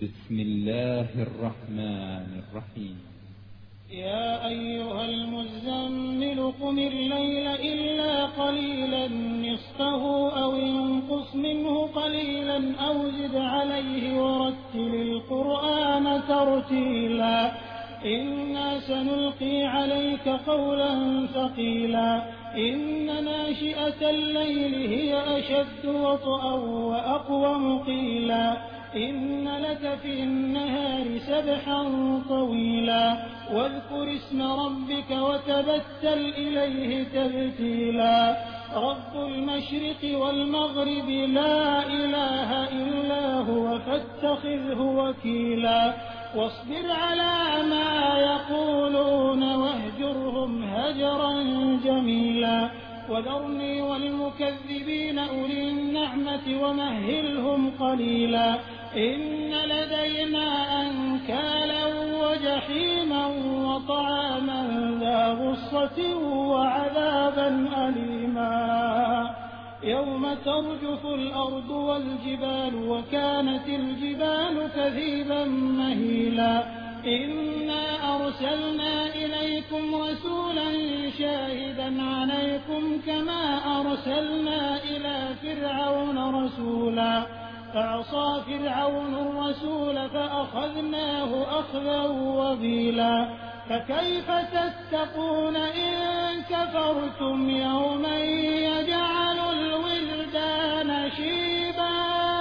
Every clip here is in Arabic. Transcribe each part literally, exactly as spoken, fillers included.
بسم الله الرحمن الرحيم. يا أيها المزمل قم الليل إلا قليلا نصفه أو انقص منه قليلا أو زد عليه ورتل القرآن ترتيلا إنا سنلقي عليك قولا ثقيلا إن ناشئة الليل هي أشد وطئا وأقوم قيلا إن لك في النهار سبحا طويلا واذكر اسم ربك وتبتل إليه تبتيلا رب المشرق والمغرب لا إله إلا هو فاتخذه وكيلا واصبر على ما يقولون واهجرهم هجرا جميلا وذرني والمكذبين أولي النعمة ومهلهم قليلا إن لدينا أنكالا وجحيما وطعاما ذا غصة وعذابا أليما يوم ترجف الأرض والجبال وكانت الجبال كثيبا مهيلا إنا أرسلنا إليكم رسولا شاهدا عليكم كما أرسلنا إلى فرعون رسولا فعصى فرعون الرسول فأخذناه أخذا وبيلا فكيف تتقون إن كفرتم يوما يجعل الولدان شيبا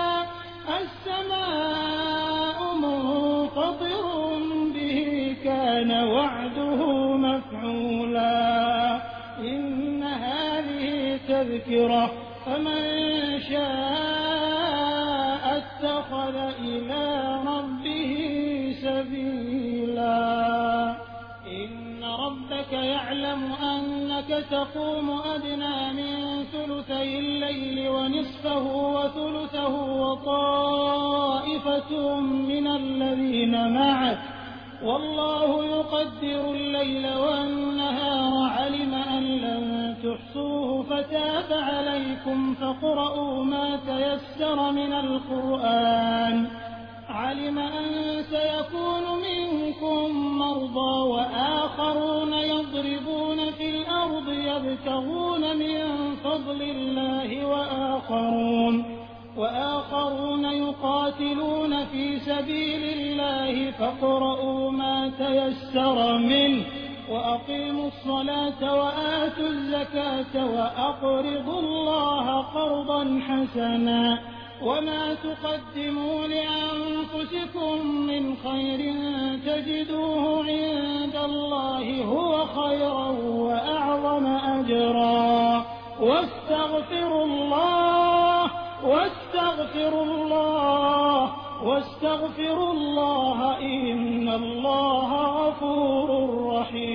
السماء منفطر به كان وعده مفعولا إن هذه تذكرة فمن شاء اتخذ إلى ربه سبيلا إن ربك يعلم أنك تقوم أدنى من ثلثي الليل ونصفه وثلثه وطائفة من الذين معك والله يقدر الليل والنهار علم أن لن تحصوه فتاب عليكم فاقرؤوا ما تيسر من القرآن علم أن سيكون منكم مرضى وآخرون يضربون في الأرض يبتغون من فضل الله وآخرون وآخرون يقاتلون في سبيل الله فاقرؤوا ما تيسر منه وأقيموا الصلاة وآتوا الزكاة وأقرضوا الله قرضا حسنا وما تقدموا لأنفسكم من خير تجدوه عند الله هو خيرا وأعظم أجرا واستغفروا الله واستغفروا الله واستغفروا الله إن الله غفور رحيم.